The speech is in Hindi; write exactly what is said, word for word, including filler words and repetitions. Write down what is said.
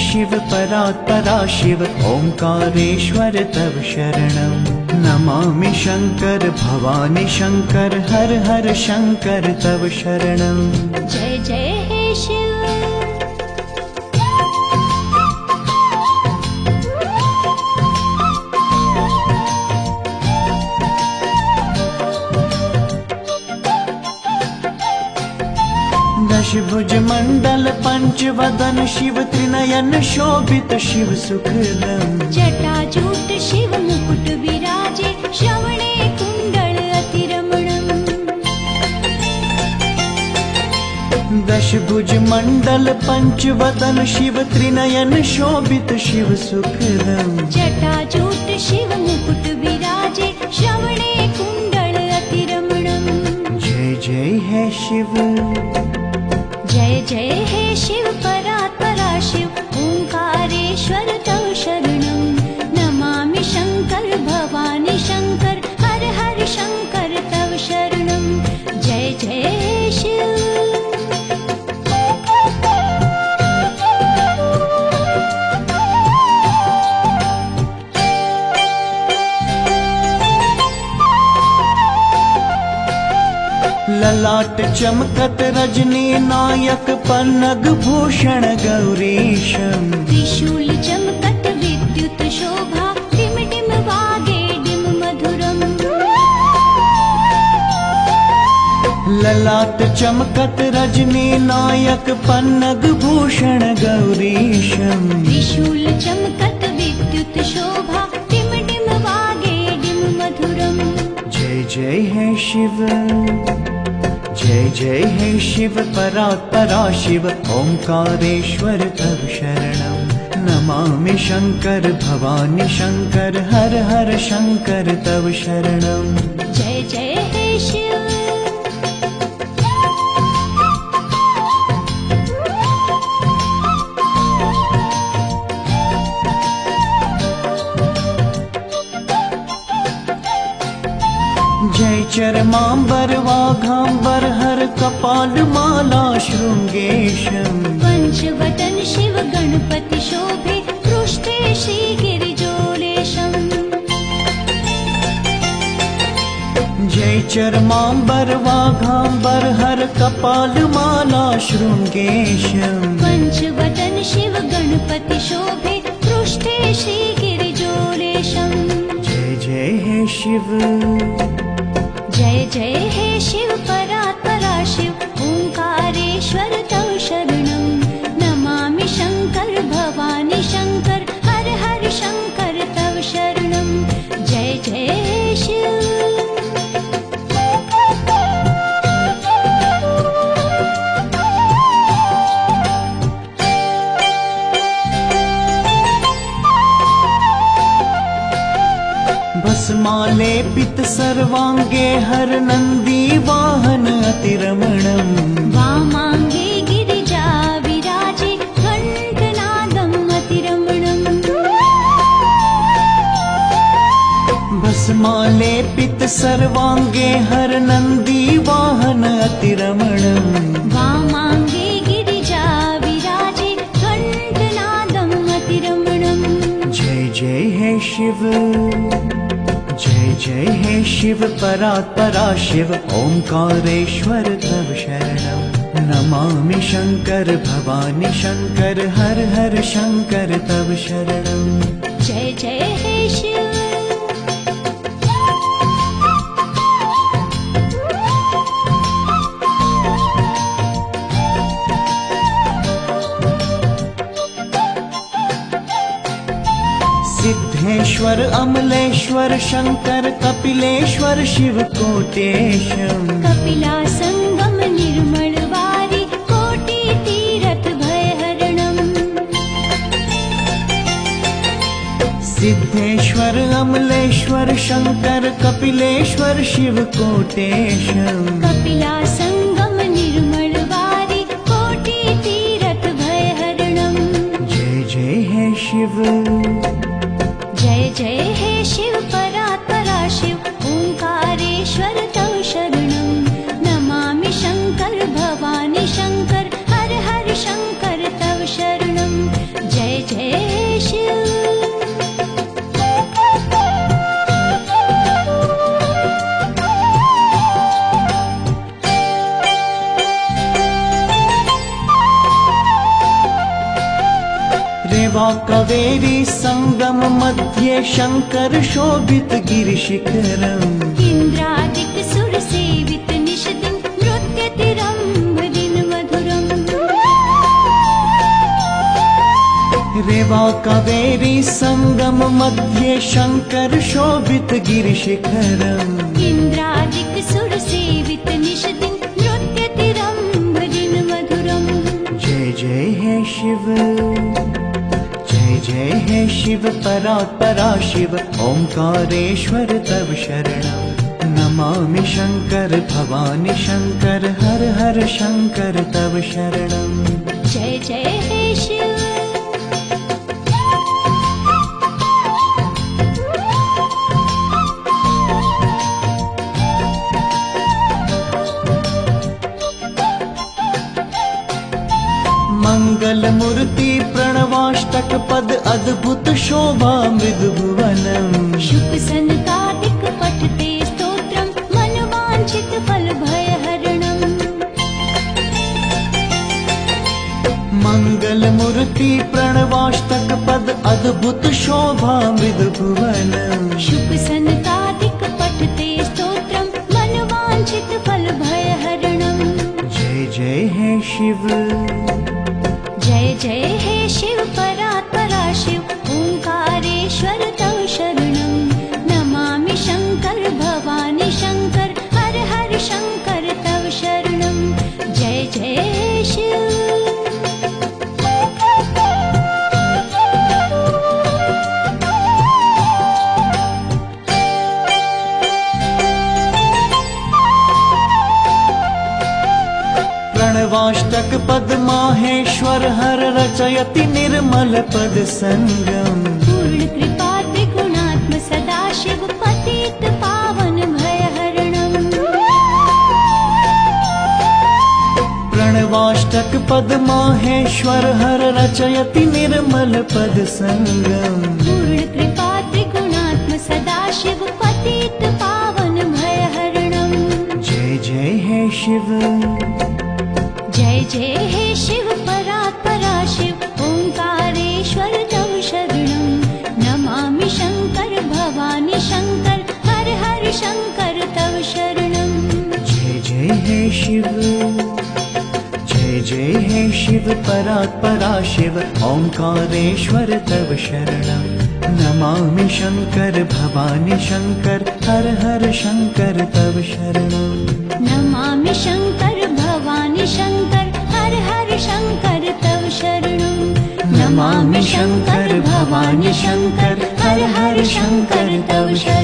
शिव परात्परा शिव ओंकारेश्वर तव शरणं नमामि शंकर भवानी शंकर हर हर शंकर तव शरणं। जय जय हे शिव। दशभुज मंडल पंचवदन शिव त्रिनयन शोभित शिव सुखदं जटाजूट शिव मुकुट विराजे श्रवणे कुंडल अतिरमणम्। दशभुज मंडल पंचवदन शिव त्रिनयन शोभित शिव सुखदं जटाजूट शिव मुकुट विराजे श्रवणे कुंडल अतिरमणम्। जय जय हे शिव। जय जय हे शिव परात्परा शिव ओंकारेश्वर तव शरणं नमामि शंकर भवानी शंकर हर हर शंकर तव शरणं। जय जय हे शिव। ललाट चमकत रजनी नायक पन्नग भूषण गौरीशं त्रिशूल चमकत विद्युत शोभा टिम टिम वागे डिम मधुरम्। ललाट चमकत रजनी नायक पन्नग भूषण गौरीशं त्रिशूल चमकत विद्युत शोभा टिम टिम वागे डिम मधुरम्। जय जय हे शिव। जय जय हे शिव परात्परा शिव ओंकारेश्वर तव शरणं नमामि शंकर भवानी शंकर हर हर शंकर तव शरणं। जय जय हे शिव। जय चरमांबर वाघांबर हर कपाल माला शृंगेशं पंचवदन शिव गणपति शोभे पृष्ठे श्रीगिरिजोलेशम्। जय चरमांबर वाघांबर हर कपाल माला शृंगेशं पंचवदन शिव गणपति शोभे पृष्ठे श्रीगिरिजोलेशम्। जय जय हे शिव। जय जय हे शिव परात्परा शिव ओंकारेश्वर तव शरणं नमामि शंकर भवानी शंकर हर हर शंकर तव शरणं। जय जय हे शिव। भस्मालेपित सर्वांगे हर नंदी वाहन अतिरमणं वामांगे गिरिजा विराजे घंटनादम् अतिरमणम्। भस्मालेपित सर्वांगे हर नंदी वाहन अतिरमणं वामांगे गिरिजा विराजे घंटनादम् अतिरमणम्। जय जय हे शिव। जय जय हे शिव परात्परा शिव ओंकारेश्वर तव शरणं नमामि शंकर भवानी शंकर हर हर शंकर तव शरणं। जय जय हे शिव। सिद्धेश्वर अमलेश्वर शंकर कपिलेश्वर शिव कोटेशं कपिला संगम निर्मल वारी कोटि तीरथ भयहरणम्। सिद्धेश्वर अमलेश्वर शंकर कपिलेश्वर शिव कोटेशं कपिला संगम निर्मल वारी कोटि तीरथ भयहरणम्। जय जय हे शिव। जय जय हे शिव परात्परा शिव ओंकारेश्वर तव शरणं नमामि शंकर भवानी शंकर हर हर शंकर तव शरणं। जय रेवा कावेरी संगम मध्ये शंकर शोभित गिरिशिखरम् इन्द्रादिक सुर सेवित निषदिं नृत्यतिरम्भदिन मधुरम् रेवा कावेरी संगम मध्ये शंकर शोभित गिरिशिखरम् इन्द्रादिक सुर सेवित निषदिं नृत्यतिरम्भदिन मधुरम् जय जय हे शिव जय जय हे शिव परात्परा शिव ओंकारेश्वर तव शरणं नमामि शंकर भवानि शंकर हर हर शंकर तव शरणं जय जय हे शिव मंगल मूर्ति प्रणवाष्टक पद अद्भुत शोभा मृदु भुवनम् शुक सनकादिक पठते स्तोत्रम् मनवाञ्छित फल भयहरणम् मंगल मूर्ति प्रणवाष्टक पद अद्भुत शोभा मृदु भुवनम् शुक सनकादिक पठते स्तोत्रम् मनवाञ्छित फल भयहरणम् जय जय हे शिव जय जय हे शिव परात्परा शिव ओंकारेश्वर तव शरणं नमामि शंकर भवानि शंकर हर हर शंकर तव शरणं जय जय हे शिव प्रणवाष्टक पद माहेश्वर हर रचयति निर्मल पद संगम पूर्ण कृपा त्रिगुणात्म सदाशिव पतित पावन भयहरणम् प्रणवाष्टक पद माहेश्वर हर रचयति निर्मल पद संगम पूर्ण कृपा त्रिगुणात्म सदाशिव पतित पावन भयहरणम् जय जय हे शिव जय जय हे शिव परात्परा शिव ओंकारेश्वर तव शरणं नमामि शंकर भवानि शंकर हर हर शंकर तव शरणं जय जय हे शिव जय जय हे शिव परात्परा शिव ओंकारेश्वर तव शरणं नमामि शंकर भवानि शंकर हर हर शंकर तव शरणं नमामि शंकर भवानि शंकर हर हर शंकर तव शरणं नमामि शंकर भवानि शंकर हर हर शंकर तव शरणं